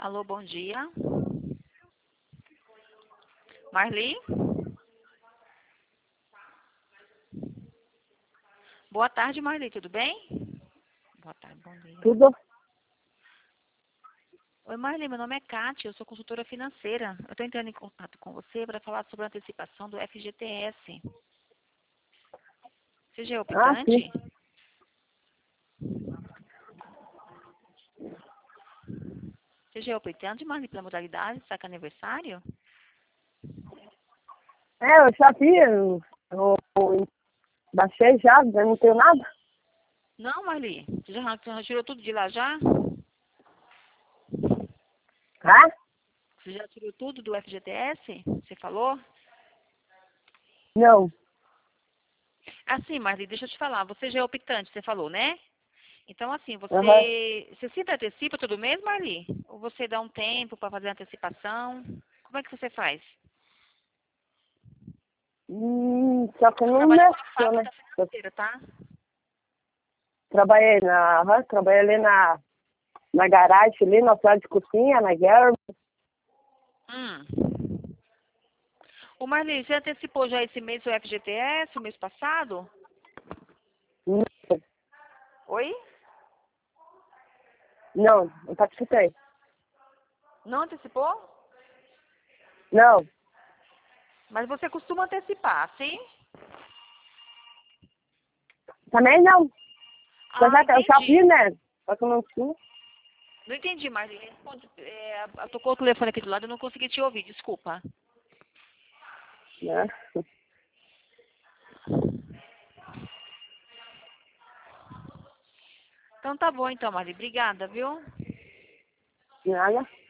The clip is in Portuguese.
Alô, bom dia. Marli? Boa tarde, Marli, tudo bem? Boa tarde, bom dia. Tudo? Oi, Marli, meu nome é Kátia, eu sou consultora financeira. Eu estou entrando em contato com você para falar sobre a antecipação do FGTS. Você já é Ah, sim. optante? Você já é optante, Marli, pela modalidade? Está com aniversário? Eu já vi, eu baixei já, eu não tenho nada. Não, Marli. Você já tirou tudo de lá já? Ah? Você já tirou tudo do FGTS? Você falou? Não. Assim, Marli, deixa eu te falar. Você já é optante, você falou, né? Então, assim, Aham. você sempre antecipa todo mês, Marli? Ou você dá um tempo para fazer a antecipação? Como é que você faz? Só que Eu não trabalho com a mexeu, né? fábrica Eu financeira, tá? trabalhei ali na garagem, ali na sala de cozinha, na guerra. Hum. Ô, Marli, você antecipou já esse mês o FGTS, o mês passado? Oi? Não participei. Não antecipou? Não, Mas você costuma antecipar, sim? também não. Ah, Eu já vi, entendi. né? Só que eu não tinha. Não entendi, Marli. Responde. Tocou o telefone aqui do lado, eu não consegui te ouvir, desculpa. Né? Então tá bom, então, Marli. Obrigada, viu? Nada.